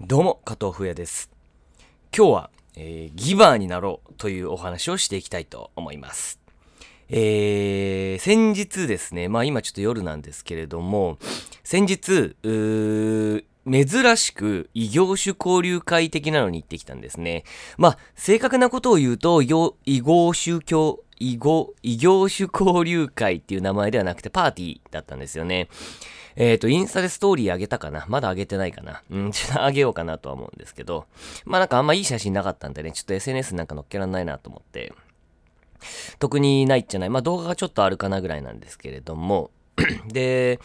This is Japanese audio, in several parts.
どうも加藤風也です。今日は、ギバーになろうというお話をしていきたいと思います。先日ですね、今ちょっと夜なんですけれども、先日珍しく異業種交流会的なのに行ってきたんですね。正確なことを言うと異業種交流会っていう名前ではなくてパーティーだったんですよね。インスタでストーリー上げたかな、まだ上げてないかな、ちょっと上げようかなとは思うんですけど、あんまいい写真なかったんでね、ちょっと SNS なんか載っけらんないなと思って、特にないっちゃない、動画がちょっとあるかなぐらいなんですけれども、で、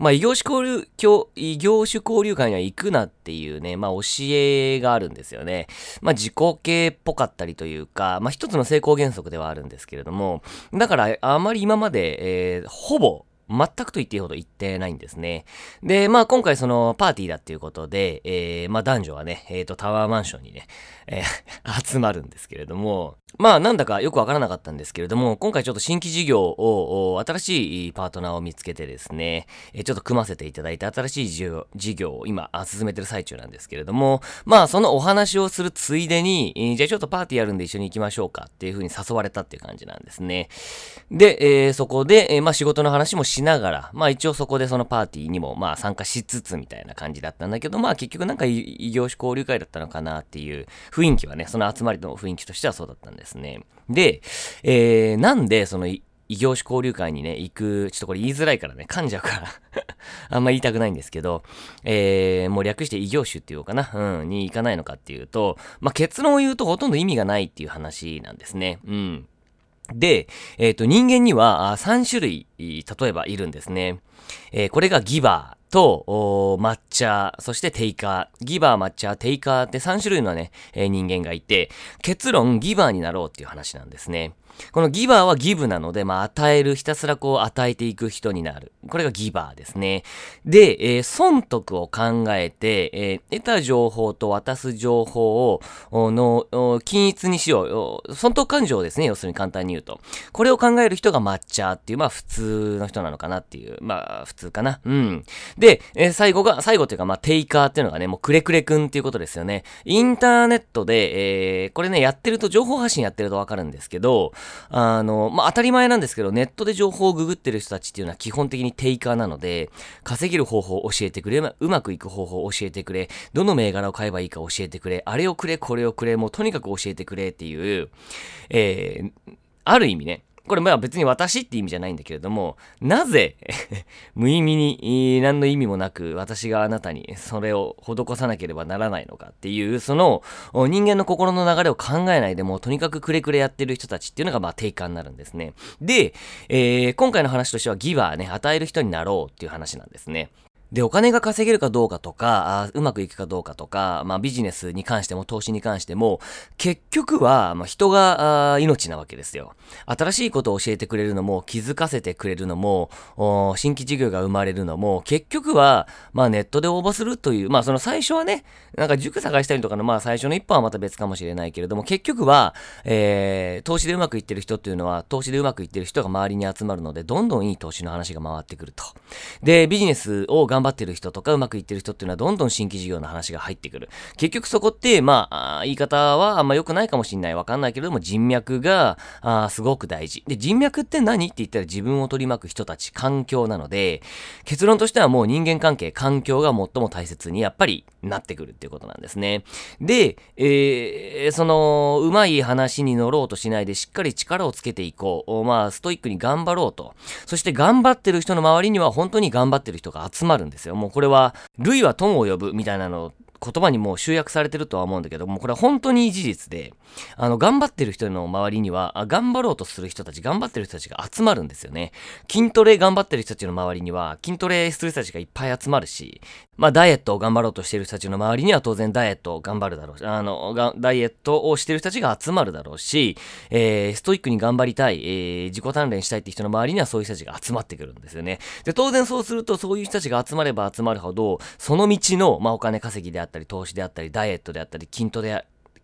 異業種交流会には行くなっていうね、教えがあるんですよね。自己系っぽかったりというか、一つの成功原則ではあるんですけれども、だからあまり今まで、ほぼ、全くと言っていいほど言ってないんですね。で、今回そのパーティーだっていうことで、男女はね、タワーマンションにね、集まるんですけれども、なんだかよくわからなかったんですけれども、今回ちょっと新規事業を、新しいパートナーを見つけてですね、ちょっと組ませていただいて、新しい事業を今、進めてる最中なんですけれども、そのお話をするついでに、じゃあちょっとパーティーやるんで一緒に行きましょうかっていう風に誘われたっていう感じなんですね。で、そこで、仕事の話もしながら、一応そこでそのパーティーにも、参加しつつみたいな感じだったんだけど、結局異業種交流会だったのかなっていう雰囲気はね、その集まりの雰囲気としてはそうだったんですね。で、なんでその異業種交流会にね、行く、ちょっとこれ言いづらいからね、噛んじゃうからあんま言いたくないんですけど、もう略して異業種っていうのかな、に行かないのかっていうと、結論を言うとほとんど意味がないっていう話なんですね。で、人間には3種類、例えばいるんですね。これがギバーと、抹茶、そしてテイカー。ギバー、抹茶、テイカーって3種類のね、人間がいて、結論ギバーになろうっていう話なんですね。このギバーはギブなので、与える、ひたすら与えていく人になる。これがギバーですね。で、損得を考えて、得た情報と渡す情報を、均一にしよう。損得感情ですね、要するに簡単に言うと。これを考える人が抹茶っていう、普通の人なのかなっていう、普通かな。で、最後というか、テイカーっていうのがね、もうくれくれくんっていうことですよね。インターネットで、これね、情報発信やってるとわかるんですけど、当たり前なんですけど、ネットで情報をググってる人たちっていうのは基本的にテイカーなので、稼げる方法を教えてくれ、うまくいく方法を教えてくれ、どの銘柄を買えばいいか教えてくれ、あれをくれ、これをくれ、もうとにかく教えてくれっていう、ある意味ね、これ別に私って意味じゃないんだけれども、なぜ無意味に何の意味もなく私があなたにそれを施さなければならないのかっていう、その人間の心の流れを考えないでもとにかくくれくれやってる人たちっていうのが定価になるんですね。で、今回の話としてはギバーね、与える人になろうっていう話なんですね。で、お金が稼げるかどうかとか、うまくいくかどうかとか、ビジネスに関しても投資に関しても、結局は、人が命なわけですよ。新しいことを教えてくれるのも、気づかせてくれるのも、新規事業が生まれるのも、結局は、ネットで応募するという、その最初はね、塾探したりとかの、最初の一歩はまた別かもしれないけれども、結局は、投資でうまくいってる人っていうのは、投資でうまくいってる人が周りに集まるので、どんどんいい投資の話が回ってくると。で、ビジネスを頑張ってる人とかうまくいってる人っていうのはどんどん新規事業の話が入ってくる。結局そこって、言い方はあんま良くないかもしんない。わかんないけれども、人脈が、すごく大事。で、人脈って何って言ったら自分を取り巻く人たち、環境なので、結論としてはもう人間関係、環境が最も大切にやっぱりなってくるっていうことなんですね。で、その、うまい話に乗ろうとしないでしっかり力をつけていこう。ストイックに頑張ろうと。そして頑張ってる人の周りには本当に頑張ってる人が集まるんですよ。もうこれは、類は友を呼ぶみたいなの言葉にもう集約されてるとは思うんだけども、これは本当に事実で、頑張ってる人の周りには、頑張ろうとする人たち、頑張ってる人たちが集まるんですよね。筋トレ頑張ってる人たちの周りには、筋トレする人たちがいっぱい集まるし、ダイエットを頑張ろうとしてる人たちの周りには当然ダイエットを頑張るだろうし、ダイエットをしてる人たちが集まるだろうし、ストイックに頑張りたい、自己鍛錬したいって人の周りにはそういう人たちが集まってくるんですよね。で、当然そうするとそういう人たちが集まれば集まるほど、その道の、お金稼ぎであったり、投資であったり、ダイエットであったり、筋トレ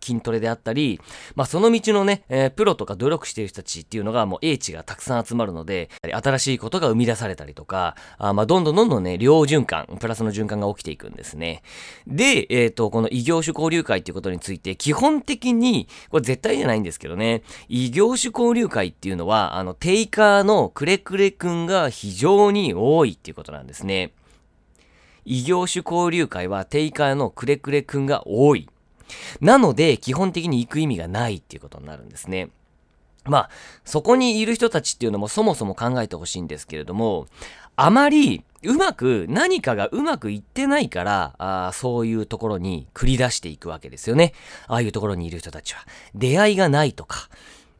筋トレであったり、その道のね、プロとか努力している人たちっていうのがもう英知がたくさん集まるので、新しいことが生み出されたりとか、どんどんね、両循環、プラスの循環が起きていくんですね。で、この異業種交流会っていうことについて、基本的に、これ絶対じゃないんですけどね、異業種交流会っていうのは、テイカーのクレクレくんが非常に多いっていうことなんですね。異業種交流会はテイカーのクレクレくんが多い。なので、基本的に行く意味がないっていうことになるんですね。そこにいる人たちっていうのもそもそも考えてほしいんですけれども、あまり何かがうまくいってないから、そういうところに繰り出していくわけですよね。ああいうところにいる人たちは。出会いがないとか、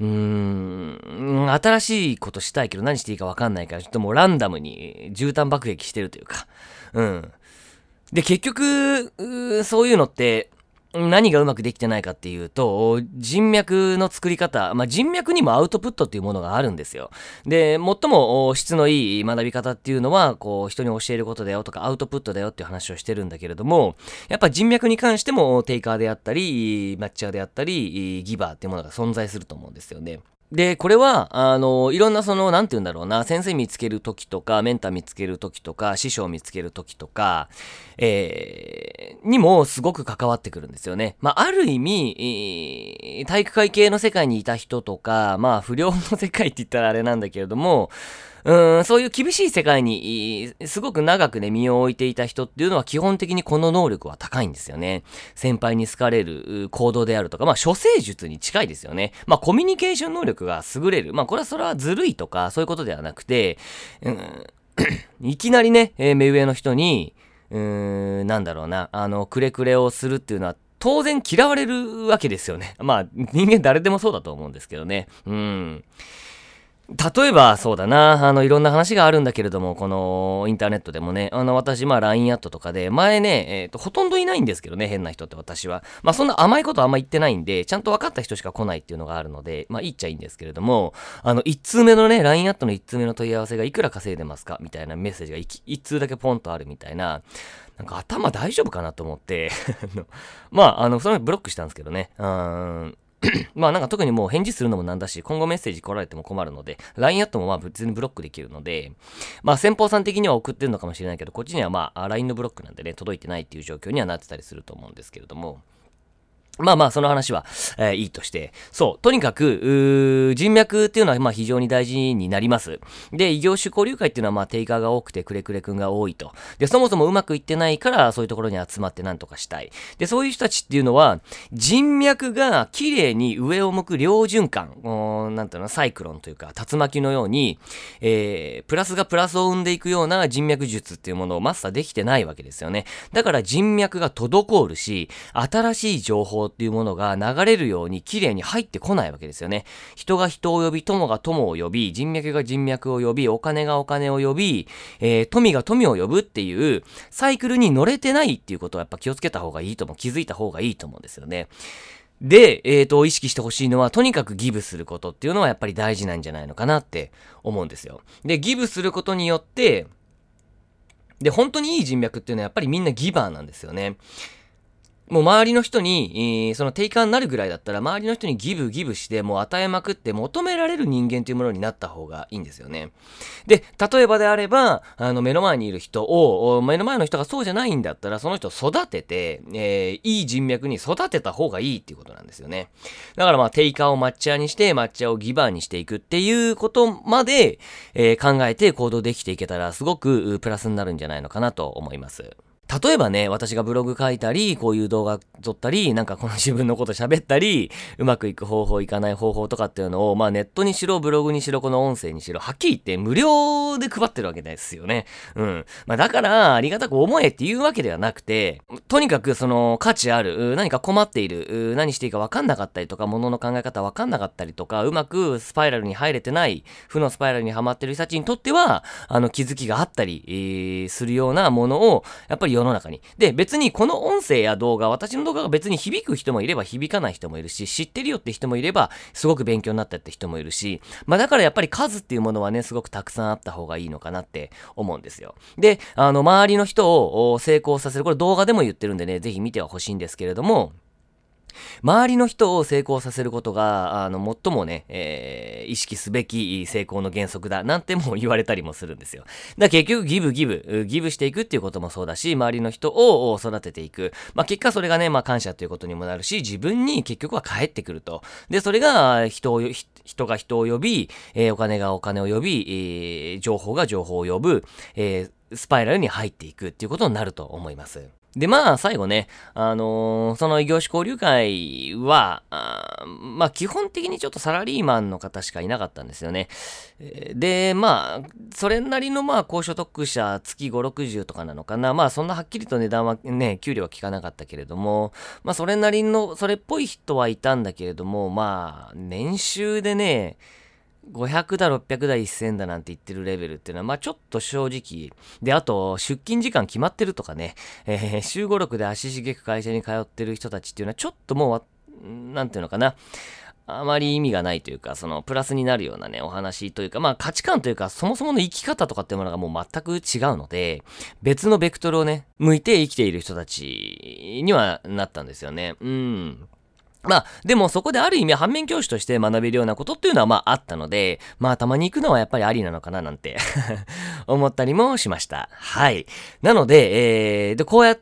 新しいことしたいけど何していいか分かんないから、ちょっともうランダムに絨毯爆撃してるというか、で、結局、そういうのって、何がうまくできてないかっていうと、人脈の作り方、人脈にもアウトプットっていうものがあるんですよ。で、最も質のいい学び方っていうのは、人に教えることだよとか、アウトプットだよっていう話をしてるんだけれども、やっぱ人脈に関しても、テイカーであったり、マッチャーであったり、ギバーっていうものが存在すると思うんですよね。で、これは、いろんななんて言うんだろうな、先生見つけるときとか、メンター見つけるときとか、師匠見つけるときとか、にもすごく関わってくるんですよね。ある意味、体育会系の世界にいた人とか、不良の世界って言ったらあれなんだけれども、そういう厳しい世界にすごく長くね、身を置いていた人っていうのは基本的にこの能力は高いんですよね。先輩に好かれる行動であるとか、処世術に近いですよね。コミュニケーション能力が優れる。それはずるいとか、そういうことではなくて、いきなりね、目上の人に、クレクレをするっていうのは、当然嫌われるわけですよね。人間誰でもそうだと思うんですけどね。例えば、そうだな、いろんな話があるんだけれども、このインターネットでもね、私、LINE アットとかで、前ね、ほとんどいないんですけどね、変な人って私は。そんな甘いことあんま言ってないんで、ちゃんと分かった人しか来ないっていうのがあるので、いいっちゃいいんですけれども、一通目のね、LINE アットの一通目の問い合わせがいくら稼いでますかみたいなメッセージが一通だけポンとあるみたいな、なんか頭大丈夫かなと思って、それブロックしたんですけどね。特にもう返事するのもなんだし、今後メッセージ来られても困るので、LINE アットも別にブロックできるので、先方さん的には送ってるのかもしれないけど、こっちにはLINE のブロックなんでね、届いてないっていう状況にはなってたりすると思うんですけれども、その話は、いいとして。そう。とにかく、人脈っていうのは、非常に大事になります。で、異業種交流会っていうのは、テイカーが多くて、クレクレくんが多いと。で、そもそもうまくいってないから、そういうところに集まってなんとかしたい。で、そういう人たちっていうのは、人脈が綺麗に上を向く両循環、サイクロンというか、竜巻のように、プラスがプラスを生んでいくような人脈術っていうものをマスターできてないわけですよね。だから人脈が滞るし、新しい情報っていうものが流れるように綺麗に入ってこないわけですよね。人が人を呼び、友が友を呼び、人脈が人脈を呼び、お金がお金を呼び、富が富を呼ぶっていうサイクルに乗れてないっていうことはやっぱ気をつけた方がいいと思う。気づいた方がいいと思うんですよね。で、意識してほしいのは、とにかくギブすることっていうのはやっぱり大事なんじゃないのかなって思うんですよ。で、ギブすることによって、で、本当にいい人脈っていうのはやっぱりみんなギバーなんですよね。もう周りの人に、そのテイカーになるぐらいだったら、周りの人にギブして、もう与えまくって求められる人間というものになった方がいいんですよね。で、例えばであれば、目の前にいる人を、目の前の人がそうじゃないんだったら、その人を育てて、いい人脈に育てた方がいいっていうことなんですよね。だからテイカーをマッチャーにして、マッチャーをギバーにしていくっていうことまで、考えて行動できていけたら、すごくプラスになるんじゃないのかなと思います。例えばね、私がブログ書いたり、こういう動画撮ったり、この自分のこと喋ったり、うまくいく方法、いかない方法とかっていうのを、ネットにしろ、ブログにしろ、この音声にしろ、はっきり言って無料で配ってるわけですよね。だから、ありがたく思えっていうわけではなくて、とにかく価値ある、何か困っている、何していいか分かんなかったりとか、物の考え方分かんなかったりとか、うまくスパイラルに入れてない、負のスパイラルにはまってる人たちにとっては、気づきがあったり、するようなものを、やっぱり世の中に。で、別にこの音声や動画、私の動画が別に響く人もいれば響かない人もいるし、知ってるよって人もいれば、すごく勉強になったって人もいるし、だからやっぱり数っていうものはね、すごくたくさんあった方がいいのかなって思うんですよ。で、周りの人を成功させる、これ動画でも言ってるんでね、ぜひ見てはほしいんですけれども、 周りの人を成功させることが、最もね、意識すべき成功の原則だ、なんても言われたりもするんですよ。だから結局ギブしていくっていうこともそうだし、周りの人を育てていく。結果それがね、感謝ということにもなるし、自分に結局は返ってくると。で、それが人が人を呼び、お金がお金を呼び、情報が情報を呼ぶ、スパイラルに入っていくっていうことになると思います。で、最後ね、その異業種交流会は、基本的にちょっとサラリーマンの方しかいなかったんですよね。で、それなりの高所得者、月5、60とかなのかな。そんなはっきりと値段はね、給料は聞かなかったけれども、それなりの、それっぽい人はいたんだけれども、年収でね、500だ、600だ、1000だなんて言ってるレベルっていうのは、ちょっと正直。で、あと、出勤時間決まってるとかね、週5、6で足しげく会社に通ってる人たちっていうのは、ちょっともう、なんていうのかな。あまり意味がないというか、プラスになるようなね、お話というか、価値観というか、そもそもの生き方とかっていうものがもう全く違うので、別のベクトルをね、向いて生きている人たちにはなったんですよね。でもそこである意味反面教師として学べるようなことっていうのはあったので、たまに行くのはやっぱりありなのかななんて思ったりもしました。はい。なので、こうやって、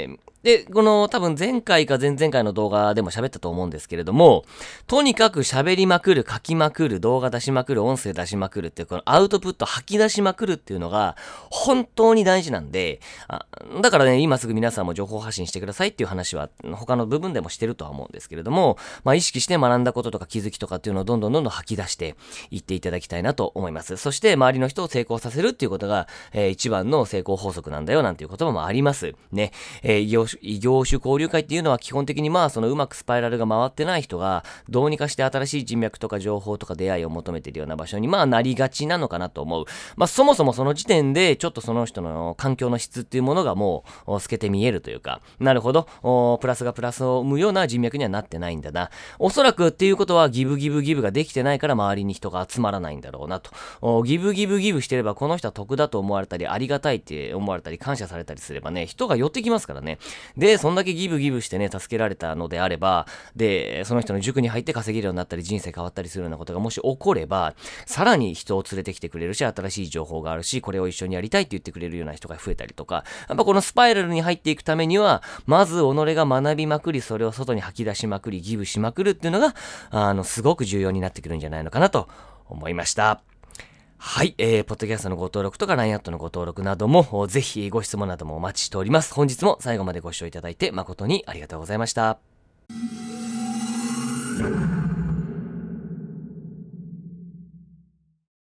で、この多分前回か前々回の動画でも喋ったと思うんですけれども、とにかく喋りまくる、書きまくる、動画出しまくる、音声出しまくるっていうこのアウトプット吐き出しまくるっていうのが本当に大事なんで、だからね、今すぐ皆さんも情報発信してくださいっていう話は他の部分でもしてるとは思うんですけれども、意識して学んだこととか気づきとかっていうのをどんどん吐き出していっていただきたいなと思います。そして周りの人を成功させるっていうことが、一番の成功法則なんだよなんていう言葉もあります。ね。異業種交流会っていうのは基本的にそのうまくスパイラルが回ってない人がどうにかして新しい人脈とか情報とか出会いを求めているような場所になりがちなのかなと思う。そもそもその時点でちょっとその人の環境の質っていうものがもう透けて見えるというか、なるほど、プラスがプラスを生むような人脈にはなってないんだな。おそらくっていうことはギブができてないから周りに人が集まらないんだろうなと。ギブしてればこの人は得だと思われたりありがたいって思われたり感謝されたりすればね、人が寄ってきますからね。で、そんだけギブしてね、助けられたのであれば、で、その人の塾に入って稼げるようになったり、人生変わったりするようなことがもし起これば、さらに人を連れてきてくれるし、新しい情報があるし、これを一緒にやりたいって言ってくれるような人が増えたりとか、やっぱこのスパイラルに入っていくためには、まず己が学びまくり、それを外に吐き出しまくり、ギブしまくるっていうのが、すごく重要になってくるんじゃないのかなと思いました。はい、ポッドキャストのご登録とか LINE アットのご登録なども、ぜひご質問などもお待ちしております。本日も最後までご視聴いただいて誠にありがとうございました。